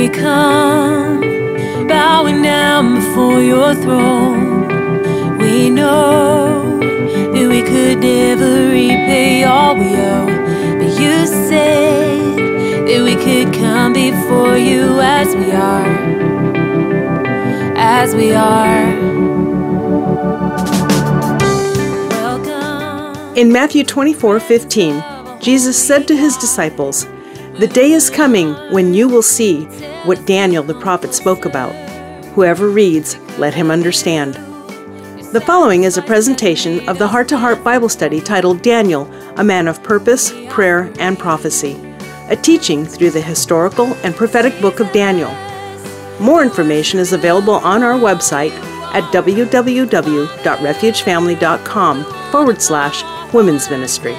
we come, bowing down before your throne. We know that we could never repay all we owe, but you said that we could come before you as we are, as we are. In Matthew 24:15, Jesus said to his disciples, "The day is coming when you will see what Daniel the prophet spoke about. Whoever reads, let him understand." The following is a presentation of the Heart to Heart Bible study titled Daniel, a Man of Purpose, Prayer, and Prophecy, a teaching through the historical and prophetic book of Daniel. More information is available on our website at www.refugefamily.com/women's ministry.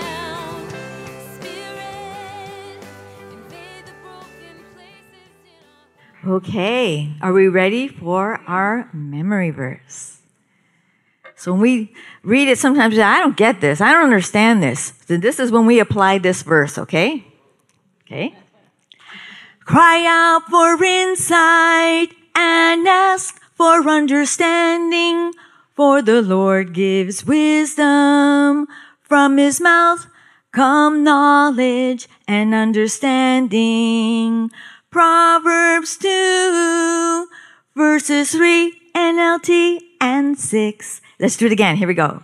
Okay, are we ready for our memory verse? So when we read it, sometimes we say, I don't get this. I don't understand this. So this is when we apply this verse, okay? Okay. Cry out for insight and ask for understanding, for the Lord gives wisdom. From his mouth come knowledge and understanding. Proverbs 2, verses 3, NLT, and 6. Let's do it again. Here we go.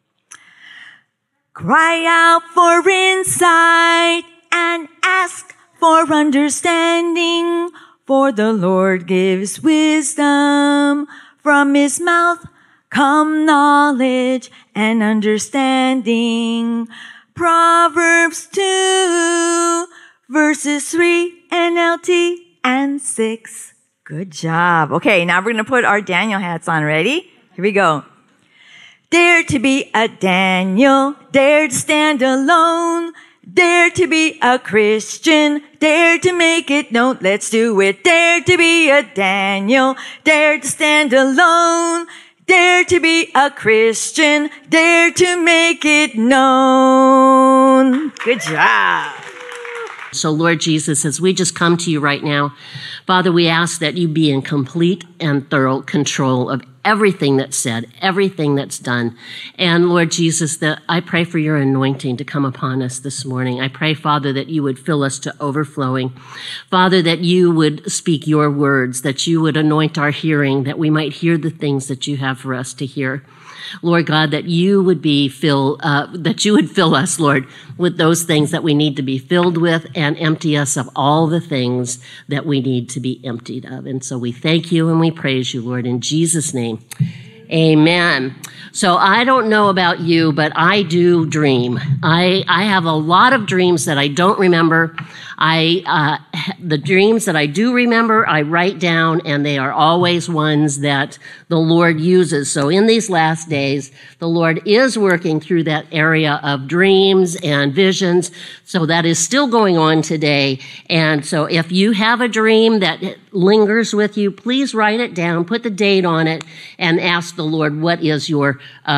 Cry out for insight and ask for understanding, for the Lord gives wisdom. From his mouth come knowledge and understanding. Proverbs 2, verses 3, NLT, and 6. Good job. Okay, now we're going to put our Daniel hats on. Ready? Here we go. Dare to be a Daniel, dare to stand alone, dare to be a Christian, dare to make it known. Let's do it. Dare to be a Daniel, dare to stand alone, dare to be a Christian, dare to make it known. Good job. So, Lord Jesus, as we just come to you right now, Father, we ask that you be in complete and thorough control of everything that's said, everything that's done. And Lord Jesus, that I pray for your anointing to come upon us this morning. I pray, Father, that you would fill us to overflowing. Father, that you would speak your words, that you would anoint our hearing, that we might hear the things that you have for us to hear. Lord God, that you would fill us, Lord, with those things that we need to be filled with, and empty us of all the things that we need to be emptied of. And so we thank you and we praise you, Lord, in Jesus' name. Amen. So I don't know about you, but I do dream. I have a lot of dreams that I don't remember. The dreams that I do remember, I write down, and they are always ones that the Lord uses. So in these last days, the Lord is working through that area of dreams and visions. So that is still going on today. And so if you have a dream that lingers with you, please write it down, put the date on it, and ask the Lord, what is your,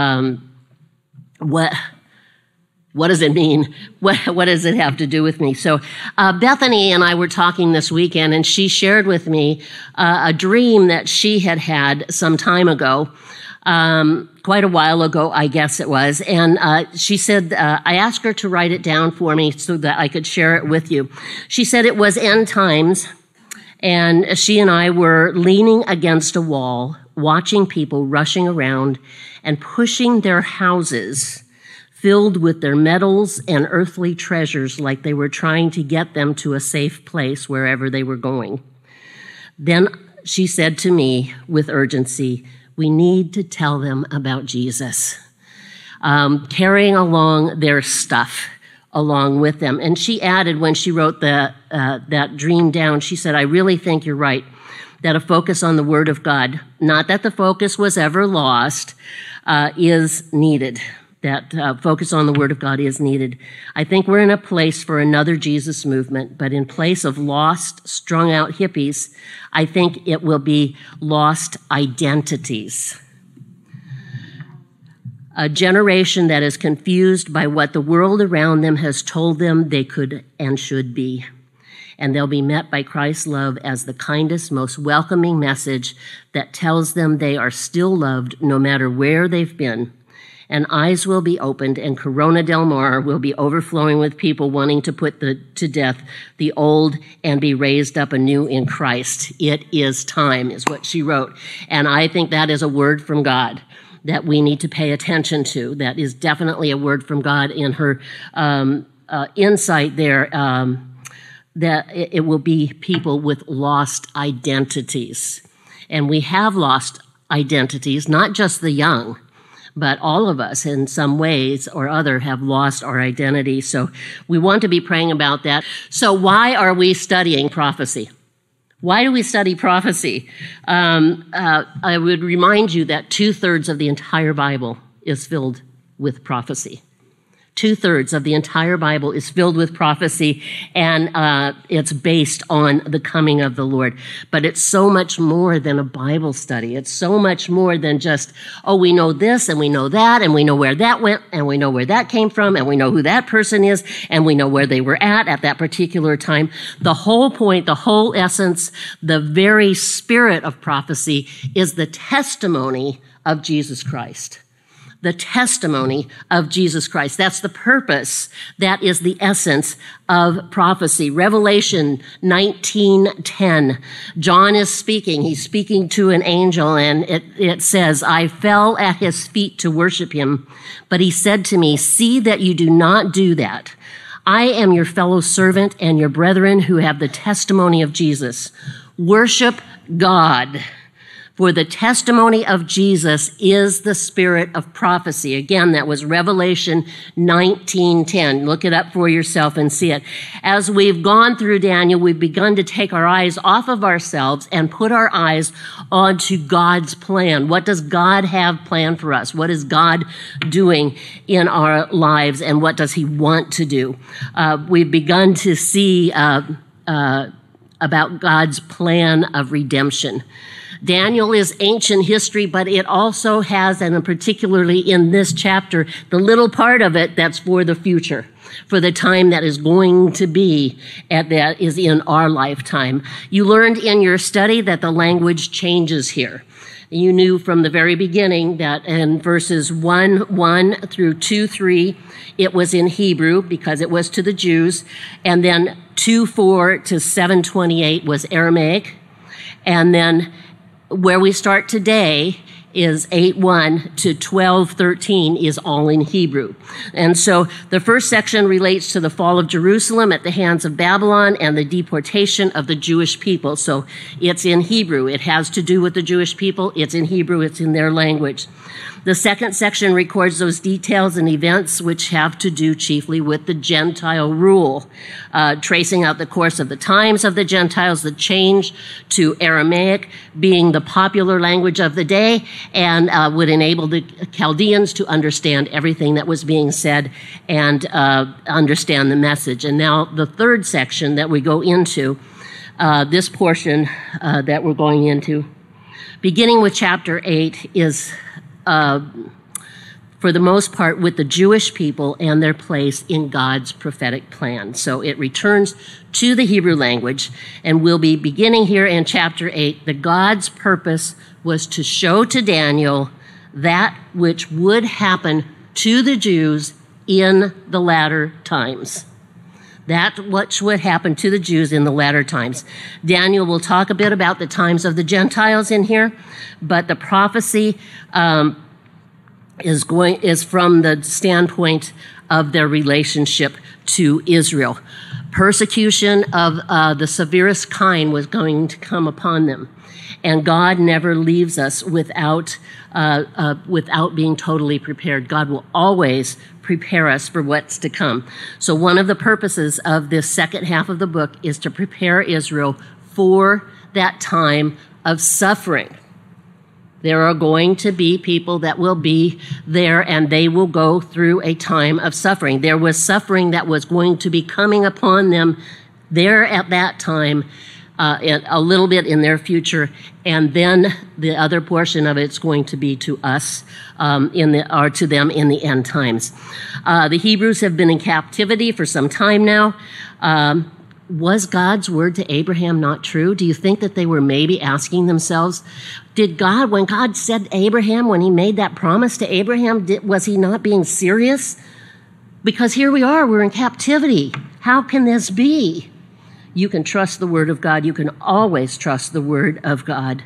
what does it mean? What does it have to do with me? So Bethany and I were talking this weekend, and she shared with me a dream that she had some time ago, quite a while ago, I guess it was. And she said, I asked her to write it down for me so that I could share it with you. She said it was end times, and she and I were leaning against a wall, watching people rushing around and pushing their houses filled with their metals and earthly treasures like they were trying to get them to a safe place wherever they were going. Then she said to me with urgency, we need to tell them about Jesus, carrying along their stuff along with them. And she added, when she wrote that dream down, she said, I really think you're right, that a focus on the Word of God, not that the focus was ever lost, is needed. That focus on the Word of God is needed. I think we're in a place for another Jesus movement, but in place of lost, strung-out hippies, I think it will be lost identities. A generation that is confused by what the world around them has told them they could and should be. and they'll be met by Christ's love as the kindest, most welcoming message that tells them they are still loved no matter where they've been. And eyes will be opened, and Corona del Mar will be overflowing with people wanting to put to death the old and be raised up anew in Christ. It is time, is what she wrote. And I think that is a word from God that we need to pay attention to. That is definitely a word from God in her insight there, that it will be people with lost identities. And we have lost identities, not just the young, but all of us in some ways or other have lost our identity. So we want to be praying about that. So why are we studying prophecy? Why do we study prophecy? I would remind you that 2/3 of the entire Bible is filled with prophecy. 2/3 of the entire Bible is filled with prophecy, and it's based on the coming of the Lord. But it's so much more than a Bible study. It's so much more than just, oh, we know this, and we know that, and we know where that went, and we know where that came from, and we know who that person is, and we know where they were at that particular time. The whole point, the whole essence, the very spirit of prophecy is the testimony of Jesus Christ. The testimony of Jesus Christ. That's the purpose. That is the essence of prophecy. Revelation 19:10. John is speaking. He's speaking to an angel, and it says, I fell at his feet to worship him, but he said to me, see that you do not do that. I am your fellow servant and your brethren who have the testimony of Jesus. Worship God. For the testimony of Jesus is the spirit of prophecy. Again, that was Revelation 19:10. Look it up for yourself and see it. As we've gone through Daniel, we've begun to take our eyes off of ourselves and put our eyes onto God's plan. What does God have planned for us? What is God doing in our lives, and what does he want to do? We've begun to see about God's plan of redemption. Daniel is ancient history, but it also has, and particularly in this chapter, the little part of it that's for the future, for the time that is going to be, that is in our lifetime. You learned in your study that the language changes here. You knew from the very beginning that in verses 1:1 through 2:3, it was in Hebrew because it was to the Jews, and then 2:4 to 7:28 was Aramaic, and then where we start today is 8:1 to 12:13 is all in Hebrew. And so the first section relates to the fall of Jerusalem at the hands of Babylon and the deportation of the Jewish people. So it's in Hebrew. It has to do with the Jewish people. It's in Hebrew. It's in their language. The second section records those details and events which have to do chiefly with the Gentile rule, tracing out the course of the times of the Gentiles, the change to Aramaic being the popular language of the day, and would enable the Chaldeans to understand everything that was being said and understand the message. And now the third section that we go into, this portion that we're going into, beginning with chapter 8, is for the most part with the Jewish people and their place in God's prophetic plan. So it returns to the Hebrew language, and we'll be beginning here in chapter 8. The God's purpose was to show to Daniel that which would happen to the Jews in the latter times. That which would happen to the Jews in the latter times. Daniel will talk a bit about the times of the Gentiles in here, but the prophecy is from the standpoint of their relationship to Israel. Persecution of the severest kind was going to come upon them. And God never leaves us without being totally prepared. God will always prepare us for what's to come. So one of the purposes of this second half of the book is to prepare Israel for that time of suffering. There are going to be people that will be there, and they will go through a time of suffering. There was suffering that was going to be coming upon them there at that time, a little bit in their future, and then the other portion of it's going to be to us, or to them in the end times. The Hebrews have been in captivity for some time now. was God's word to Abraham not true? Do you think that they were maybe asking themselves, when God said to Abraham, when he made that promise to Abraham, was he not being serious? Because here we are, we're in captivity. How can this be? You can trust the word of God. You can always trust the word of God.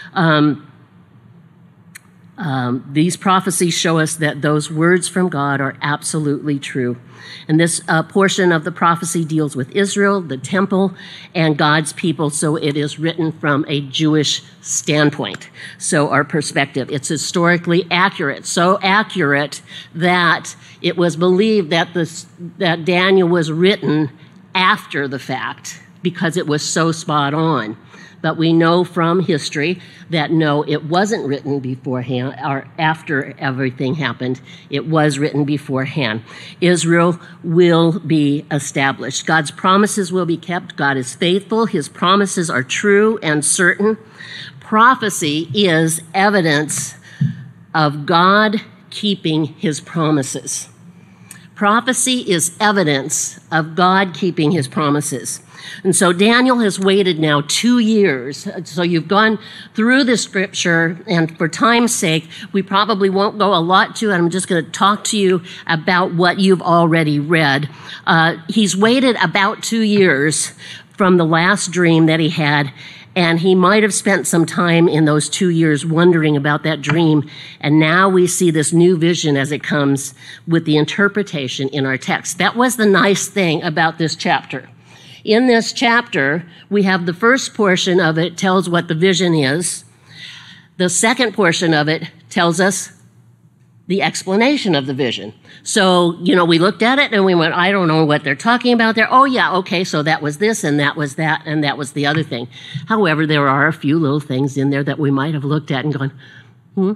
These prophecies show us that those words from God are absolutely true. And this portion of the prophecy deals with Israel, the temple, and God's people, so it is written from a Jewish standpoint. So our perspective, it's historically accurate, so accurate that it was believed that Daniel was written after the fact because it was so spot on. But we know from history that no, it wasn't written beforehand or after everything happened. It was written beforehand. Israel will be established. God's promises will be kept. God is faithful. His promises are true and certain. Prophecy is evidence of God keeping his promises. Prophecy is evidence of God keeping his promises. And so Daniel has waited now 2 years. So you've gone through the scripture, and for time's sake, we probably won't go a lot to it. I'm just going to talk to you about what you've already read. He's waited about 2 years from the last dream that he had, and he might have spent some time in those 2 years wondering about that dream. And now we see this new vision as it comes with the interpretation in our text. That was the nice thing about this chapter. In this chapter, we have the first portion of it tells what the vision is. The second portion of it tells us the explanation of the vision. So, we looked at it and we went, I don't know what they're talking about there. Oh, yeah, okay, so that was this and that was that and that was the other thing. However, there are a few little things in there that we might have looked at and gone,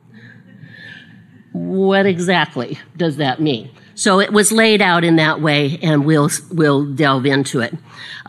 what exactly does that mean? So it was laid out in that way, and we'll delve into it.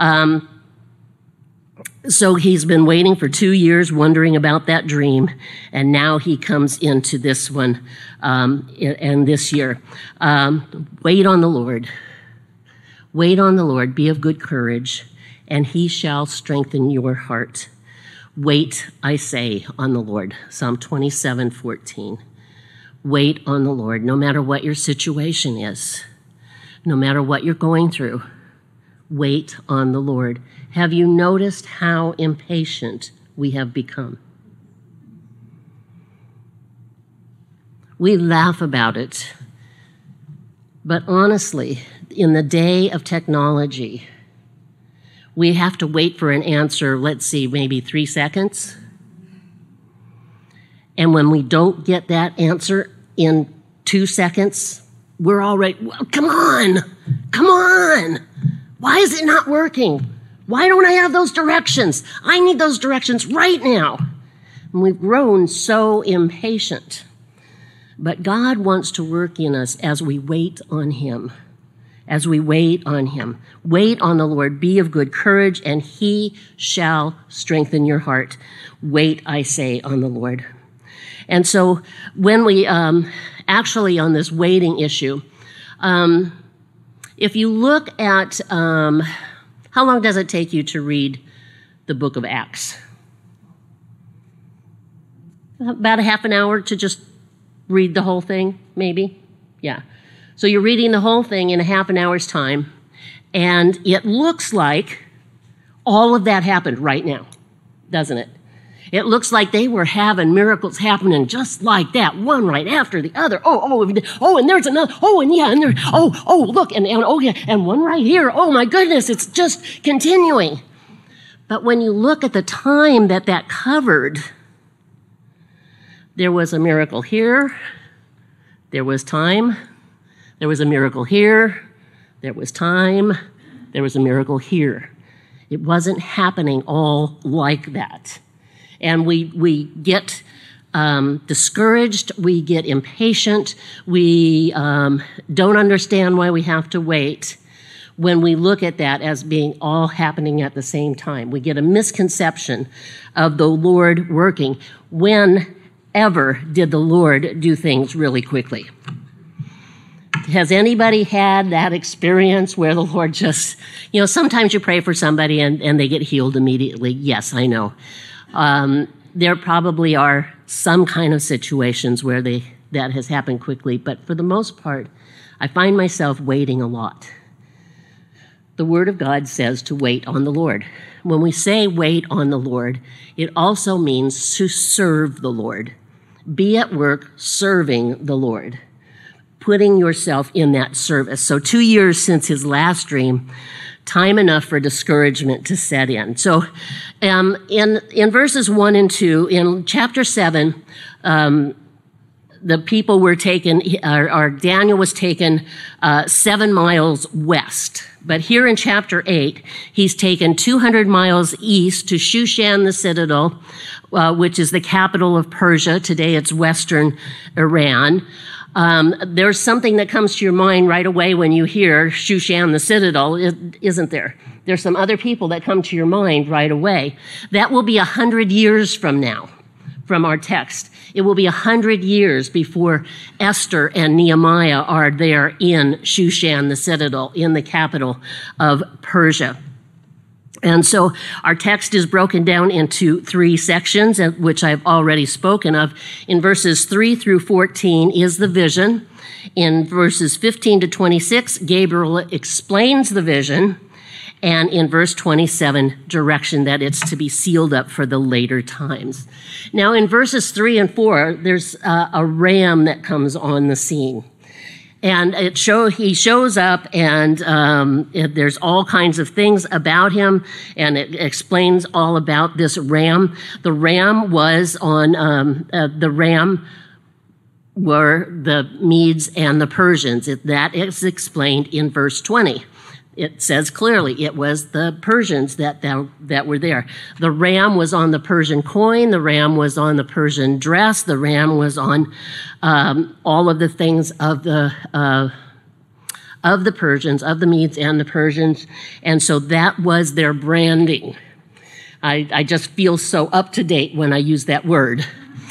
So he's been waiting for 2 years, wondering about that dream, and now he comes into this one and this year. Wait on the Lord. Wait on the Lord. Be of good courage, and he shall strengthen your heart. Wait, I say, on the Lord. Psalm 27:14. Wait on the Lord, no matter what your situation is, no matter what you're going through. Wait on the Lord. Have you noticed how impatient we have become? We laugh about it, but honestly, in the day of technology, we have to wait for an answer, let's see, maybe 3 seconds. And when we don't get that answer in 2 seconds, we're already, well, come on. Why is it not working? Why don't I have those directions? I need those directions right now. And we've grown so impatient. But God wants to work in us as we wait on him. As we wait on him. Wait on the Lord. Be of good courage, and he shall strengthen your heart. Wait, I say, on the Lord. And so when we actually on this waiting issue, if you look at how long does it take you to read the book of Acts? About a half an hour to just read the whole thing, maybe? Yeah. So you're reading the whole thing in a half an hour's time, and it looks like all of that happened right now, doesn't it? It looks like they were having miracles happening just like that, one right after the other. And there's another. And there. Look, and one right here. Oh my goodness, it's just continuing. But when you look at the time that covered, there was a miracle here. There was time. There was a miracle here. There was time. There was a miracle here. It wasn't happening all like that. And we get discouraged, we get impatient, we don't understand why we have to wait when we look at that as being all happening at the same time. We get a misconception of the Lord working. Whenever did the Lord do things really quickly? Has anybody had that experience where the Lord just, sometimes you pray for somebody and they get healed immediately? Yes, I know. There probably are some kind of situations where that has happened quickly, but for the most part, I find myself waiting a lot. The Word of God says to wait on the Lord. When we say wait on the Lord, it also means to serve the Lord. Be at work serving the Lord, putting yourself in that service. So 2 years since his last dream, time enough for discouragement to set in. So in verses 1 and 2, in chapter 7, the people were taken, or Daniel was taken 7 miles west. But here in chapter 8, he's taken 200 miles east to Shushan the citadel, which is the capital of Persia. Today it's western Iran. There's something that comes to your mind right away when you hear Shushan the citadel, isn't there? There's some other people that come to your mind right away. That will be 100 years from now, from our text. It will be 100 years before Esther and Nehemiah are there in Shushan the citadel, in the capital of Persia. And so our text is broken down into 3 sections, which I've already spoken of. In verses 3 through 14 is the vision. In verses 15 to 26, Gabriel explains the vision. And in verse 27, direction that it's to be sealed up for the later times. Now in verses 3 and 4, there's a ram that comes on the scene. And he shows up, and there's all kinds of things about him, and it explains all about this ram. The ram was were the Medes and the Persians. That is explained in verse 20. It says clearly it was the Persians that were there. The ram was on the Persian coin. The ram was on the Persian dress. The ram was on all of the things of the Persians, of the Medes and the Persians. And so that was their branding. I just feel so up to date when I use that word.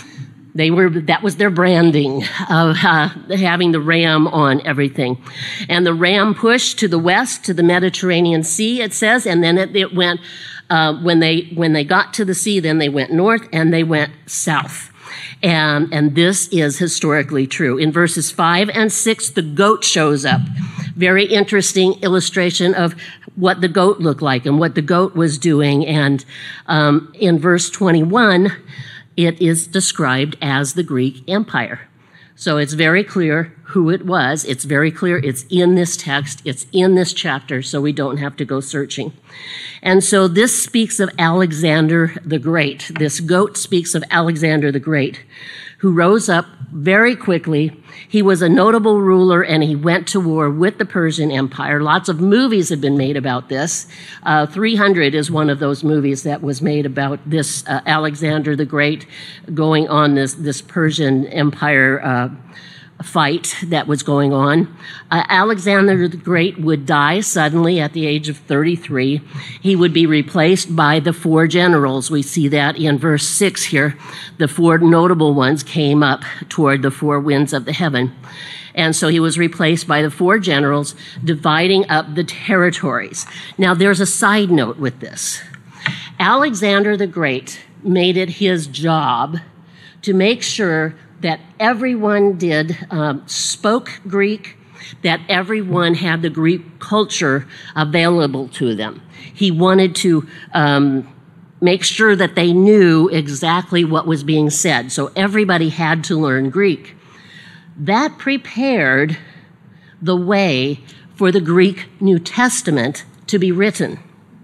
That was their branding of having the ram on everything. And the ram pushed to the west, to the Mediterranean Sea, it says, and then it went, when they got to the sea, then they went north and they went south. And this is historically true. In verses 5 and 6, the goat shows up. Very interesting illustration of what the goat looked like and what the goat was doing. And in verse 21, it is described as the Greek Empire. So it's very clear who it was. It's very clear it's in this text. It's in this chapter, so we don't have to go searching. And so this speaks of Alexander the Great. This goat speaks of Alexander the Great, who rose up very quickly. He was a notable ruler, and he went to war with the Persian Empire. Lots of movies have been made about this. 300 is one of those movies that was made about this Alexander the Great going on this Persian Empire fight that was going on. Alexander the Great would die suddenly at the age of 33. He would be replaced by the 4 generals. We see that in verse 6 here. The 4 notable ones came up toward the 4 winds of the heaven. And so he was replaced by the 4 generals, dividing up the territories. Now there's a side note with this. Alexander the Great made it his job to make sure that everyone spoke Greek, that everyone had the Greek culture available to them. He wanted to make sure that they knew exactly what was being said, so everybody had to learn Greek. That prepared the way for the Greek New Testament to be written.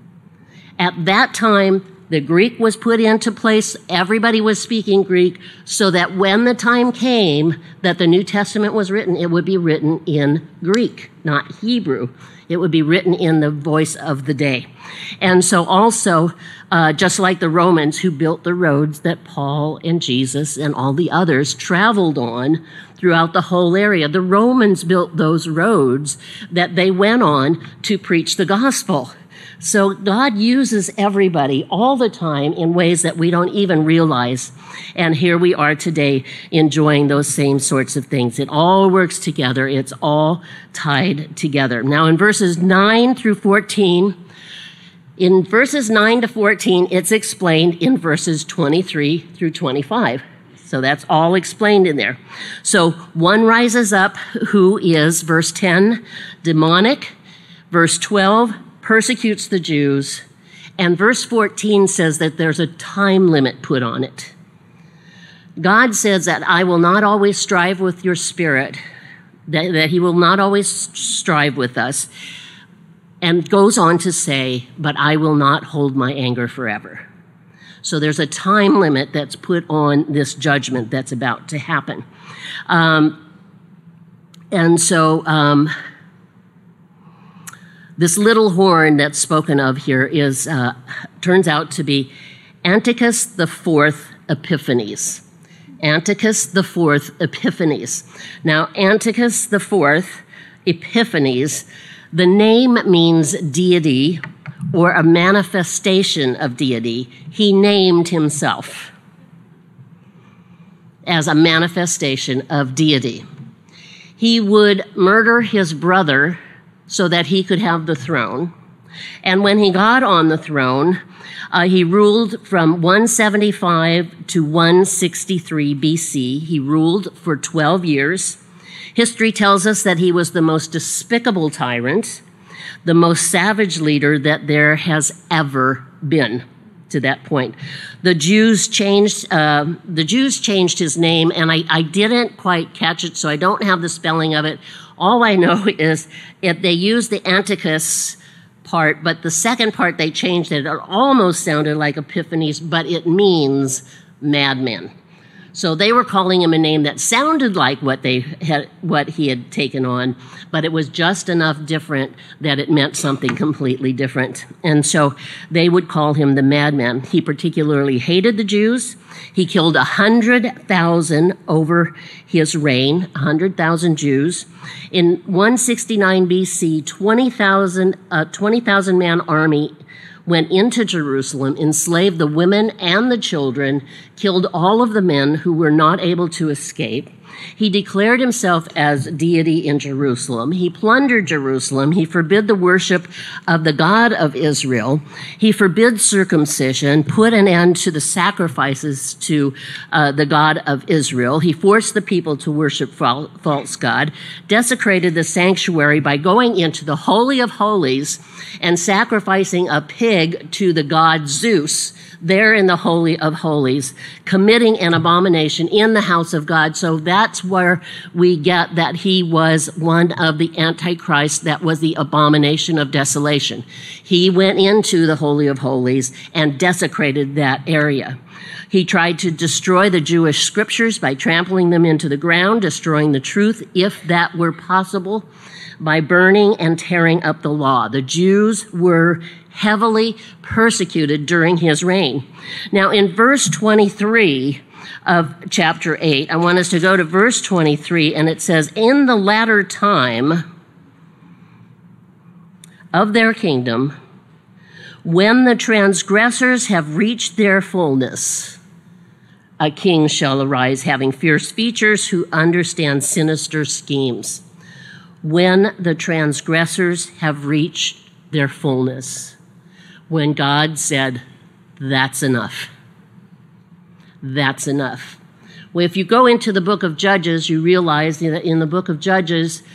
At that time, the Greek was put into place. Everybody was speaking Greek, so that when the time came that the New Testament was written, it would be written in Greek, not Hebrew. It would be written in the voice of the day. And so also, just like the Romans who built the roads that Paul and Jesus and all the others traveled on throughout the whole area, the Romans built those roads that they went on to preach the gospel. So God uses everybody all the time in ways that we don't even realize. And here we are today enjoying those same sorts of things. It all works together. It's all tied together. Now in verses 9 through 14, in verses 9 to 14, it's explained in verses 23 through 25. So that's all explained in there. So one rises up who is, verse 10, demonic. Verse 12, persecutes the Jews. And verse 14 says that there's a time limit put on it. God says that I will not always strive with your spirit, that he will not always strive with us, and goes on to say, but I will not hold my anger forever. So there's a time limit that's put on this judgment that's about to happen. This little horn that's spoken of here is turns out to be Antiochus IV Epiphanes. Antiochus IV Epiphanes. Now, Antiochus IV Epiphanes, the name means deity or a manifestation of deity. He named himself as a manifestation of deity. He would murder his brother so that he could have the throne. And when he got on the throne, he ruled from 175 to 163 BC. He ruled for 12 years. History tells us that he was the most despicable tyrant, the most savage leader that there has ever been to that point. The Jews changed his name, and I didn't quite catch it, so I don't have the spelling of it. All I know is they used the Antiochus part, but the second part they changed it. It almost sounded like Epiphanes, but it means madman. So they were calling him a name that sounded like what he had taken on, but it was just enough different that it meant something completely different. And so they would call him the madman. He particularly hated the Jews. He killed 100,000 over his reign, 100,000 Jews. In 169 BC, 20,000 man army went into Jerusalem, enslaved the women and the children, killed all of the men who were not able to escape. He declared himself as deity in Jerusalem. He plundered Jerusalem. He forbid the worship of the God of Israel. He forbid circumcision, put an end to the sacrifices to the God of Israel. He forced the people to worship false God, desecrated the sanctuary by going into the Holy of Holies and sacrificing a pig to the god Zeus there in the Holy of Holies, committing an abomination in the house of God. So that's where we get that he was one of the Antichrist, that was the abomination of desolation. He went into the Holy of Holies and desecrated that area. He tried to destroy the Jewish scriptures by trampling them into the ground, destroying the truth, if that were possible, by burning and tearing up the law. The Jews were heavily persecuted during his reign. Now, in verse 23 of chapter 8, I want us to go to verse 23, and it says, in the latter time of their kingdom, when the transgressors have reached their fullness, a king shall arise, having fierce features, who understands sinister schemes. When the transgressors have reached their fullness, when God said, that's enough. That's enough. Well, if you go into the book of Judges, you realize that in the book of Judges,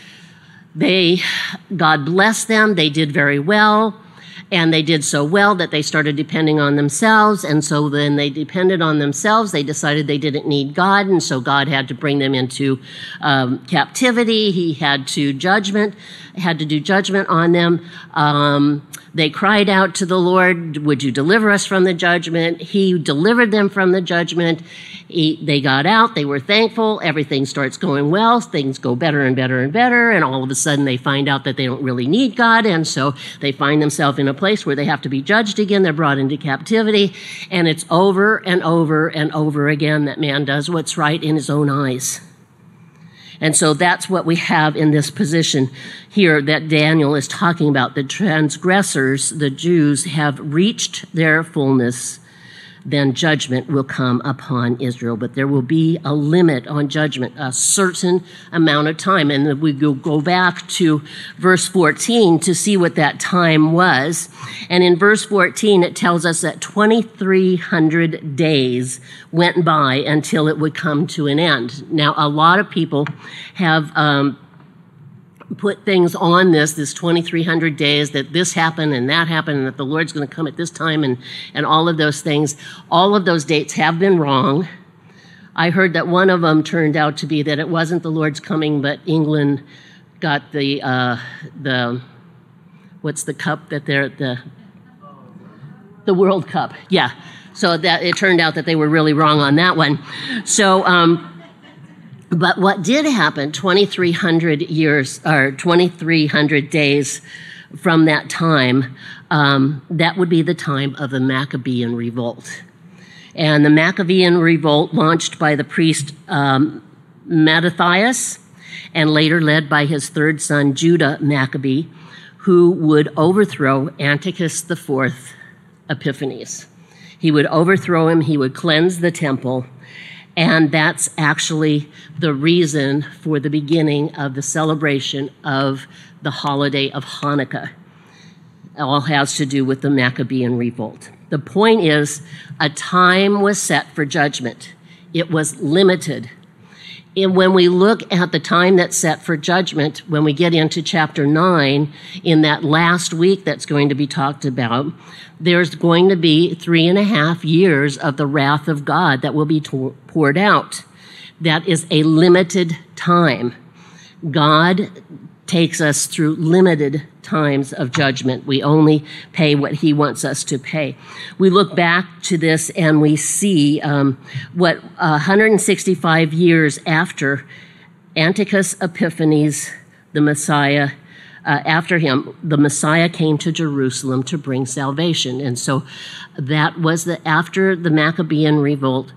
God blessed them, they did very well, and they did so well that they started depending on themselves, and so then they depended on themselves. They decided they didn't need God, and so God had to bring them into captivity. He had to do judgment on them. They cried out to the Lord, would you deliver us from the judgment? He delivered them from the judgment. They got out, they were thankful, everything starts going well, things go better and better and better, and all of a sudden they find out that they don't really need God, and so they find themselves in a place where they have to be judged again. They're brought into captivity, and it's over and over and over again that man does what's right in his own eyes. And so that's what we have in this position here that Daniel is talking about. The transgressors, the Jews, have reached their fullness. Then judgment will come upon Israel. But there will be a limit on judgment, a certain amount of time. And we go back to verse 14 to see what that time was. And in verse 14, it tells us that 2,300 days went by until it would come to an end. Now, a lot of people have put things on this 2,300 days, that this happened and that happened, and that the Lord's going to come at this time, and all of those things. All of those dates have been wrong. I heard that one of them turned out to be that it wasn't the Lord's coming, but England got the what's the cup that they're the World Cup. Yeah. So that it turned out that they were really wrong on that one. So but what did happen 2,300 years or 2,300 days from that time, that would be the time of the Maccabean revolt. And the Maccabean revolt, launched by the priest Mattathias, and later led by his third son, Judah Maccabee, who would overthrow Antiochus IV Epiphanes. He would overthrow him, he would cleanse the temple, and that's actually the reason for the beginning of the celebration of the holiday of Hanukkah. It all has to do with the Maccabean revolt. The point is, a time was set for judgment. It was limited. And when we look at the time that's set for judgment, when we get into chapter 9, in that last week that's going to be talked about, there's going to be 3.5 years of the wrath of God that will be poured out. That is a limited time. God takes us through limited times of judgment. We only pay what he wants us to pay. We look back to this and we see what 165 years after Antiochus Epiphanes, the Messiah, after him, the Messiah came to Jerusalem to bring salvation. And so that was after the Maccabean revolt,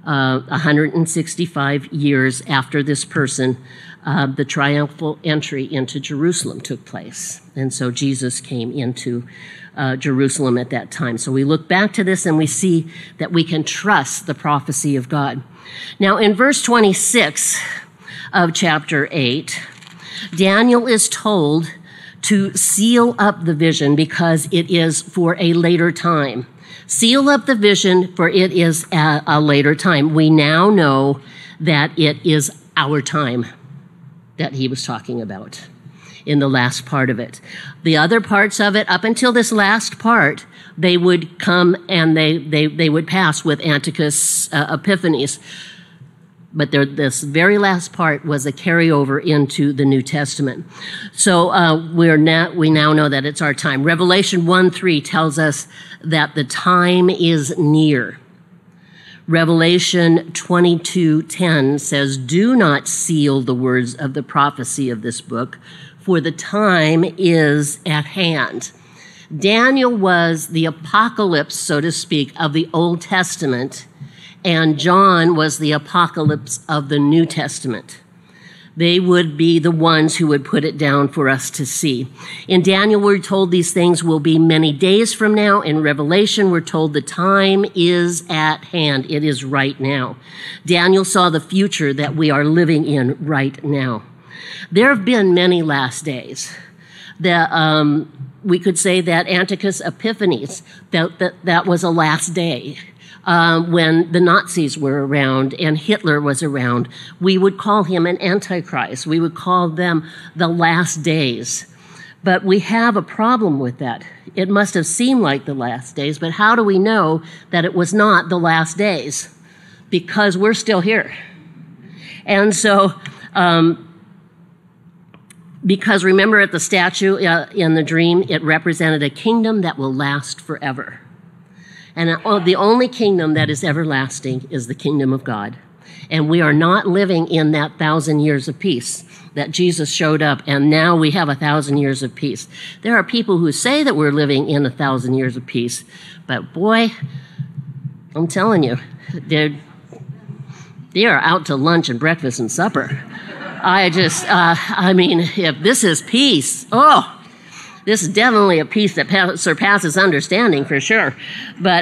165 years after this person, the triumphal entry into Jerusalem took place. And so Jesus came into Jerusalem at that time. So we look back to this and we see that we can trust the prophecy of God. Now, in verse 26 of chapter 8, Daniel is told to seal up the vision because it is for a later time. Seal up the vision, for it is a later time. We now know that it is our time that he was talking about in the last part of it. The other parts of it, up until this last part, they would come and they would pass with Antiochus Epiphanes. But this very last part was a carryover into the New Testament. So we now know that it's our time. Revelation 1:3 tells us that the time is near. Revelation 22:10 says, "Do not seal the words of the prophecy of this book, for the time is at hand." Daniel was the apocalypse, so to speak, of the Old Testament, and John was the apocalypse of the New Testament. They would be the ones who would put it down for us to see. In Daniel, we're told these things will be many days from now. In Revelation, we're told the time is at hand. It is right now. Daniel saw the future that we are living in right now. There have been many last days. We could say that Antiochus Epiphanes, that was a last day. When the Nazis were around and Hitler was around, we would call him an antichrist. We would call them the last days. But we have a problem with that. It must have seemed like the last days, but how do we know that it was not the last days? Because we're still here. And so, because remember at the statue in the dream, it represented a kingdom that will last forever. And the only kingdom that is everlasting is the kingdom of God. And we are not living in that 1,000 years of peace that Jesus showed up, and now we have 1,000 years of peace. There are people who say that we're living in 1,000 years of peace, but boy, I'm telling you, they are out to lunch and breakfast and supper. if this is peace, this is definitely a peace that surpasses understanding for sure. But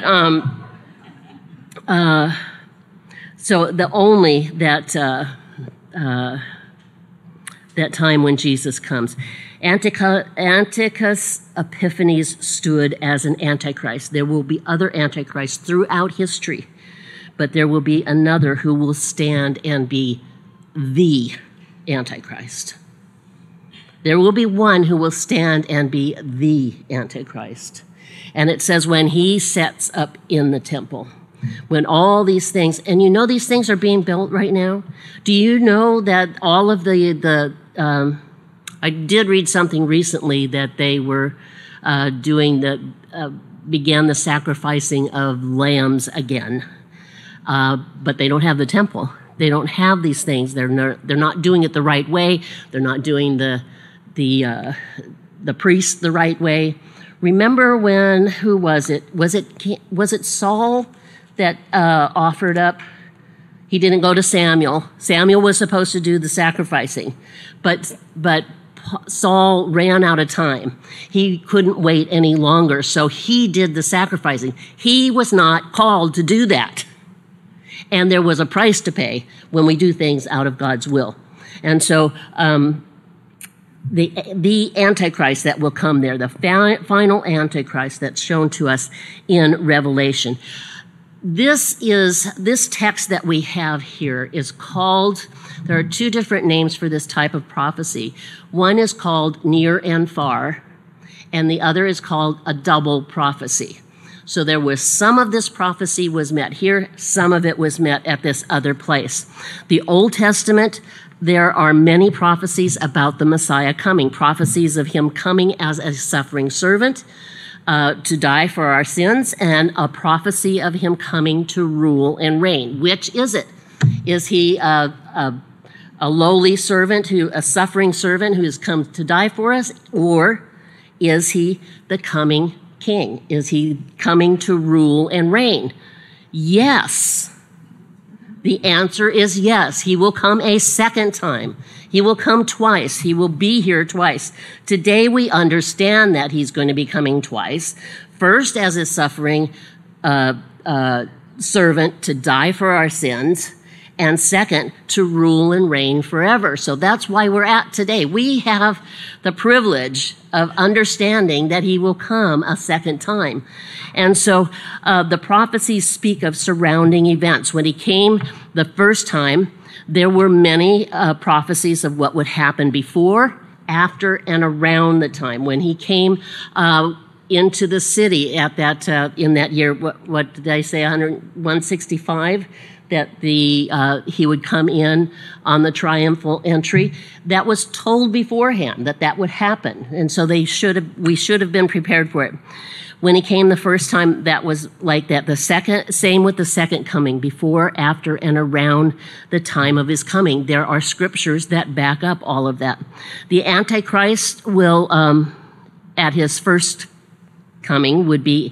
so the only that time when Jesus comes. Antiochus Epiphanes stood as an antichrist. There will be other antichrists throughout history, but there will be another who will stand and be the Antichrist. There will be one who will stand and be the Antichrist. And it says when he sets up in the temple, when all these things, and you know these things are being built right now? Do you know that all of I did read something recently that they were began the sacrificing of lambs again, but they don't have the temple. They don't have these things. They're not doing it the right way. They're not doing the priests the right way. Remember when? Who was it? Was it Saul that offered up? He didn't go to Samuel. Samuel was supposed to do the sacrificing, but Saul ran out of time. He couldn't wait any longer, so he did the sacrificing. He was not called to do that. And there was a price to pay when we do things out of God's will. And so the Antichrist that will come there, the final Antichrist that's shown to us in Revelation. This text that we have here is called, there are two different names for this type of prophecy. One is called near and far, and the other is called a double prophecy. So there was some of this prophecy was met here, some of it was met at this other place. The Old Testament, there are many prophecies about the Messiah coming, prophecies of him coming as a suffering servant, to die for our sins, and a prophecy of him coming to rule and reign. Which is it? Is he a lowly servant, a suffering servant who has come to die for us, or is he the coming king? Is he coming to rule and reign? Yes. The answer is yes. He will come a second time. He will come twice. He will be here twice. Today we understand that he's going to be coming twice. First as a suffering servant to die for our sins, and second, to rule and reign forever. So that's why we're at today. We have the privilege of understanding that he will come a second time. And so the prophecies speak of surrounding events. When he came the first time, there were many prophecies of what would happen before, after, and around the time. When he came into the city at that in that year, what did I say, 165? That he would come in on the triumphal entry. That was told beforehand that would happen, and so we should have been prepared for it. When he came the first time, that was like that. Same with the second coming, before, after, and around the time of his coming. There are scriptures that back up all of that. The Antichrist will, at his first coming, would be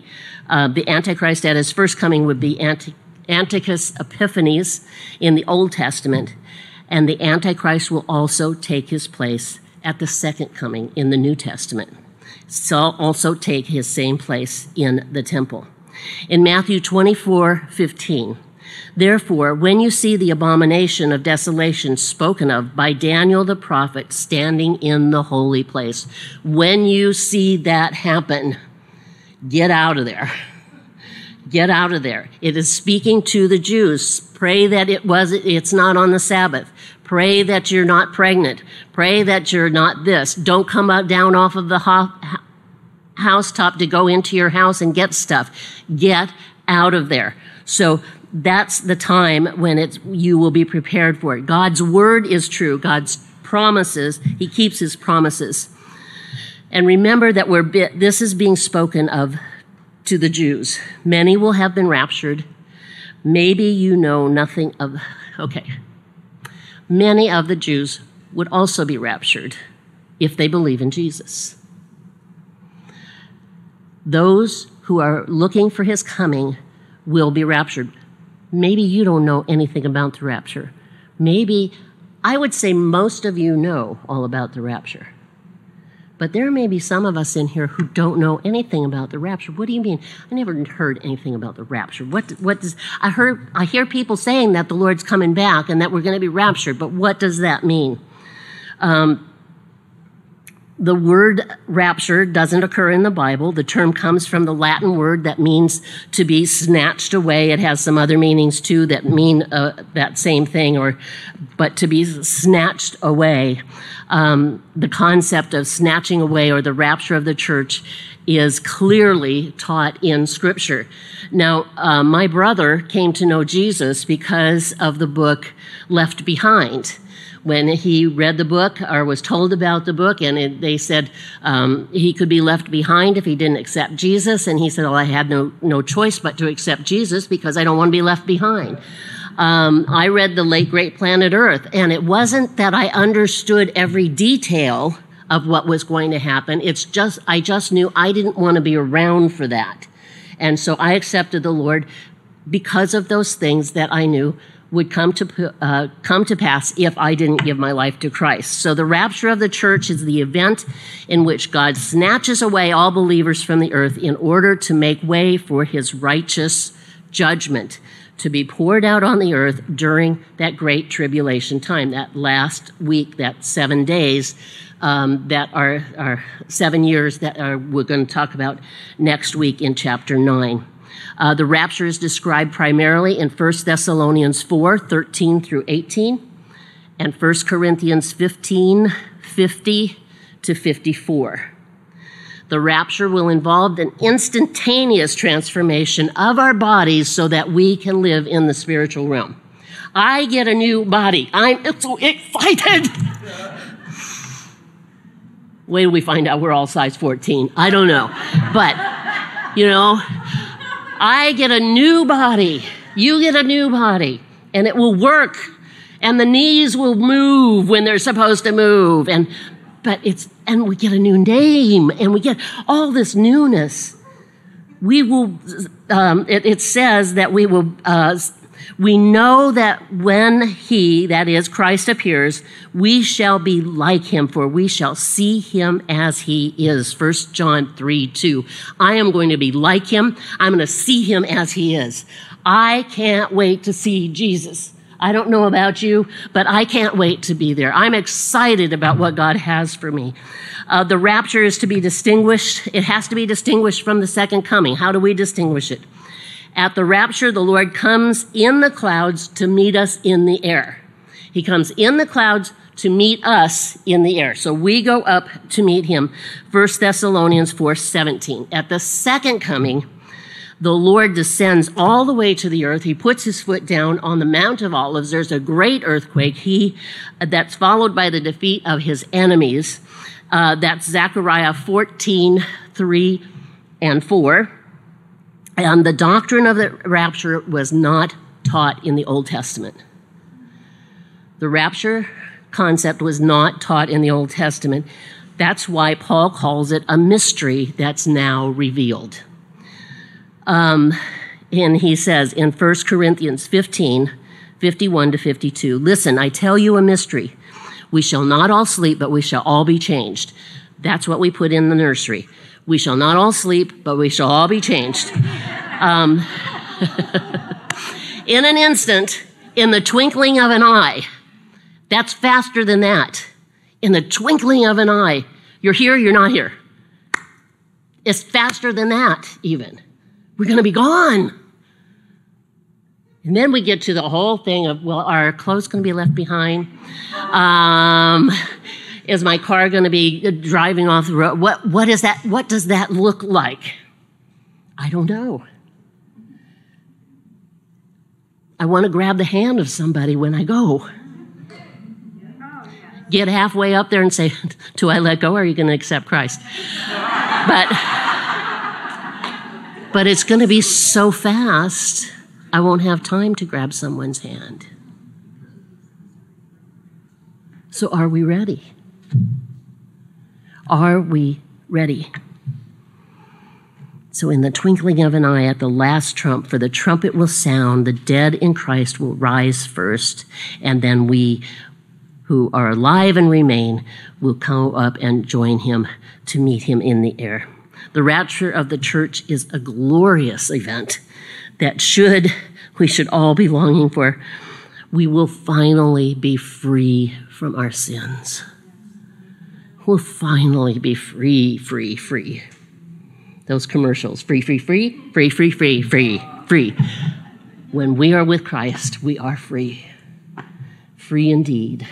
Antiochus Epiphanes in the Old Testament, and the Antichrist will also take his place at the second coming in the New Testament. So also take his same place in the temple. In Matthew 24:15, therefore, when you see the abomination of desolation spoken of by Daniel the prophet standing in the holy place, when you see that happen, get out of there. Get out of there. It is speaking to the Jews. Pray that it's not on the Sabbath. Pray that you're not pregnant. Pray that you're not this. Don't come down off of the housetop to go into your house and get stuff. Get out of there. So that's the time when you will be prepared for it. God's word is true. God's promises, he keeps his promises. And remember that this is being spoken of to the Jews. Many will have been raptured. Maybe you know nothing of, many of the Jews would also be raptured if they believe in Jesus. Those who are looking for his coming will be raptured. Maybe you don't know anything about the rapture. Maybe I would say most of you know all about the rapture. But there may be some of us in here who don't know anything about the rapture. What do you mean? I never heard anything about the rapture. What does I hear people saying that the Lord's coming back and that we're going to be raptured, but what does that mean? The word rapture doesn't occur in the Bible. The term comes from the Latin word that means to be snatched away. It has some other meanings too that mean that same thing, but to be snatched away. The concept of snatching away or the rapture of the church is clearly taught in Scripture. Now, my brother came to know Jesus because of the book Left Behind. When he read the book or was told about the book, and they said he could be left behind if he didn't accept Jesus, and he said, well, I had no choice but to accept Jesus because I don't want to be left behind. I read The Late Great Planet Earth, and it wasn't that I understood every detail of what was going to happen. I just knew I didn't want to be around for that. And so I accepted the Lord because of those things that I knew would come to pass if I didn't give my life to Christ. So the rapture of the church is the event in which God snatches away all believers from the earth in order to make way for his righteous judgment to be poured out on the earth during that great tribulation time, that last week, that 7 days, that are 7 years that we're going to talk about next week in chapter 9. The rapture is described primarily in 1 Thessalonians 4, 13 through 18, and 1 Corinthians 15, 50 to 54. The rapture will involve an instantaneous transformation of our bodies so that we can live in the spiritual realm. I get a new body. I'm so excited. Wait till we find out we're all size 14. I don't know. But, I get a new body. You get a new body. And it will work. And the knees will move when they're supposed to move. And we get a new name. And we get all this newness. We will, it says that we will, we know that when he, that is Christ, appears, we shall be like him, for we shall see him as he is. 1 John 3:2. I am going to be like him. I'm going to see him as he is. I can't wait to see Jesus. I don't know about you, but I can't wait to be there. I'm excited about what God has for me. The rapture is to be distinguished. It has to be distinguished from the second coming. How do we distinguish it? At the rapture, the Lord comes in the clouds to meet us in the air. He comes in the clouds to meet us in the air. So we go up to meet him. 1 Thessalonians 4:17. At the second coming, the Lord descends all the way to the earth. He puts his foot down on the Mount of Olives. There's a great earthquake. That's followed by the defeat of his enemies. That's Zechariah 14:3 and 4. And the doctrine of the rapture was not taught in the Old Testament. The rapture concept was not taught in the Old Testament. That's why Paul calls it a mystery that's now revealed. And he says in 1 Corinthians 15, 51 to 52, listen, I tell you a mystery. We shall not all sleep, but we shall all be changed. That's what we put in the nursery. We shall not all sleep, but we shall all be changed. In an instant, in the twinkling of an eye. That's faster than that. In the twinkling of an eye. You're here, you're not here. It's faster than that, even. We're going to be gone. And then we get to the whole thing of, well, are our clothes going to be left behind? Is my car going to be driving off the road? What is that? What does that look like? I don't know. I want to grab the hand of somebody when I go. Get halfway up there and say, do I let go or are you going to accept Christ? But it's going to be so fast, I won't have time to grab someone's hand. So are we ready? Are we ready? So in the twinkling of an eye at the last trump, for the trumpet will sound, the dead in Christ will rise first, and then we who are alive and remain will come up and join him to meet him in the air. The rapture of the church is a glorious event that we should all be longing for. We will finally be free from our sins. We'll finally be free, free, free. Those commercials, free, free, free, free, free, free, free, free. When we are with Christ, we are free. Free indeed.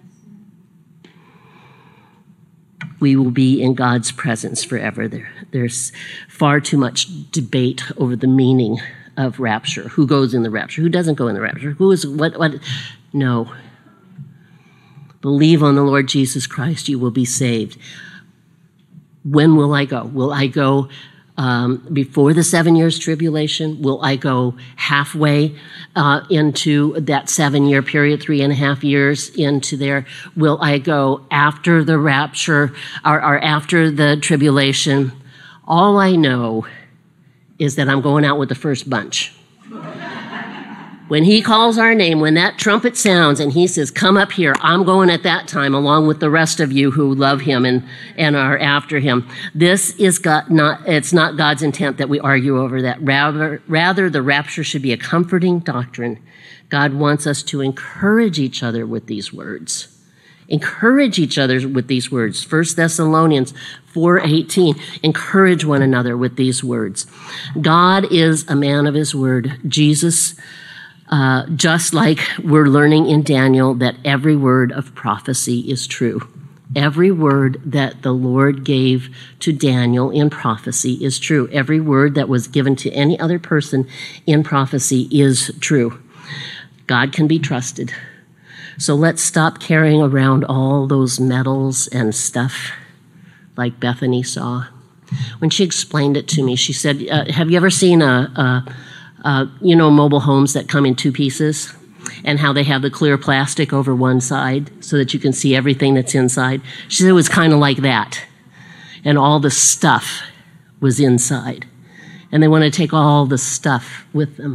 We will be in God's presence forever. There's far too much debate over the meaning of rapture. Who goes in the rapture? Who doesn't go in the rapture? Who is what? No. Believe on the Lord Jesus Christ, you will be saved. When will I go? Will I go before the 7 years tribulation? Will I go halfway into that 7 year period, 3.5 years into there? Will I go after the rapture or after the tribulation? All I know is that I'm going out with the first bunch. When he calls our name, when that trumpet sounds and he says, come up here, I'm going at that time along with the rest of you who love him and are after him. This is it's not God's intent that we argue over that. Rather, the rapture should be a comforting doctrine. God wants us to encourage each other with these words. Encourage each other with these words. 1 Thessalonians 4:18. Encourage one another with these words. God is a man of his word. Jesus, just like we're learning in Daniel that every word of prophecy is true. Every word that the Lord gave to Daniel in prophecy is true. Every word that was given to any other person in prophecy is true. God can be trusted. So let's stop carrying around all those medals and stuff like Bethany saw. When she explained it to me, she said, have you ever seen mobile homes that come in two pieces and how they have the clear plastic over one side so that you can see everything that's inside? She said it was kind of like that. And all the stuff was inside. And they want to take all the stuff with them.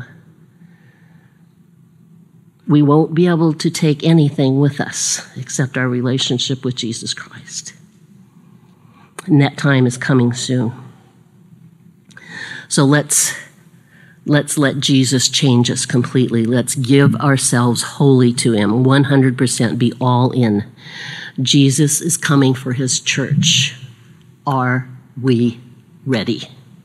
We won't be able to take anything with us except our relationship with Jesus Christ. And that time is coming soon. So let's let Jesus change us completely. Let's give ourselves wholly to him, 100% be all in. Jesus is coming for his church. Are we ready?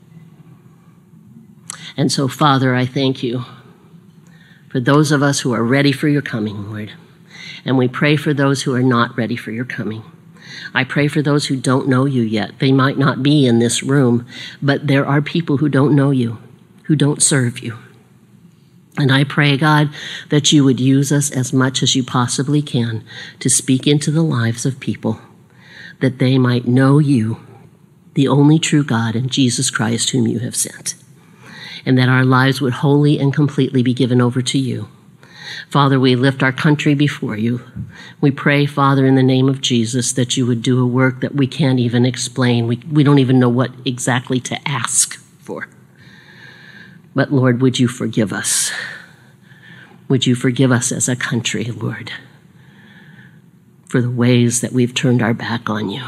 And so, Father, I thank you for those of us who are ready for your coming, Lord. And we pray for those who are not ready for your coming. I pray for those who don't know you yet. They might not be in this room, but there are people who don't know you, who don't serve you. And I pray, God, that you would use us as much as you possibly can to speak into the lives of people, that they might know you, the only true God, and Jesus Christ, whom you have sent, and that our lives would wholly and completely be given over to you. Father, we lift our country before you. We pray, Father, in the name of Jesus, that you would do a work that we can't even explain. We don't even know what exactly to ask for. But Lord, would you forgive us? Would you forgive us as a country, Lord, for the ways that we've turned our back on you?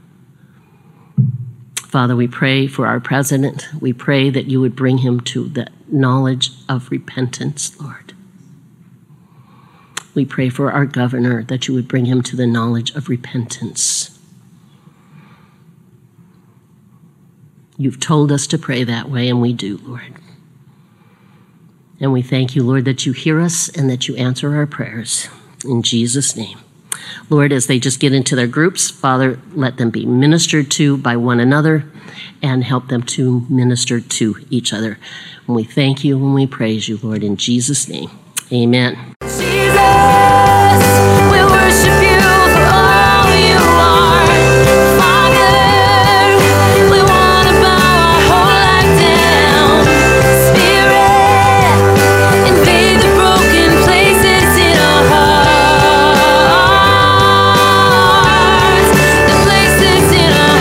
Father, we pray for our president. We pray that you would bring him to the knowledge of repentance, Lord. We pray for our governor, that you would bring him to the knowledge of repentance. You've told us to pray that way, and we do, Lord. And we thank you, Lord, that you hear us and that you answer our prayers. In Jesus' name. Lord, as they just get into their groups, Father, let them be ministered to by one another and help them to minister to each other. And we thank you and we praise you, Lord, in Jesus' name. Amen. Jesus, we worship you for all you are. Father, we want to bow our whole life down. Spirit, invade the broken places in our hearts. The places in our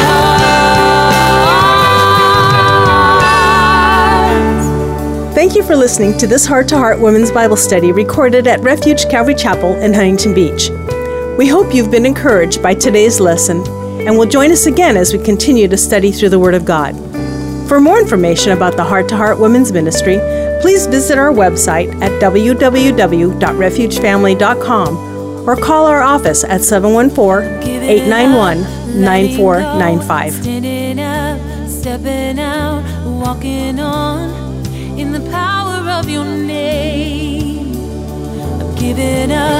hearts. Thank you for listening to this Heart to Heart Women's Bible Study recorded at Refuge Calvary Chapel in Huntington Beach. We hope you've been encouraged by today's lesson and will join us again as we continue to study through the Word of God. For more information about the Heart to Heart Women's Ministry, please visit our website at www.refugefamily.com or call our office at 714-891-9495. Standing up, stepping out, walking on in the power of your name. I'm giving up.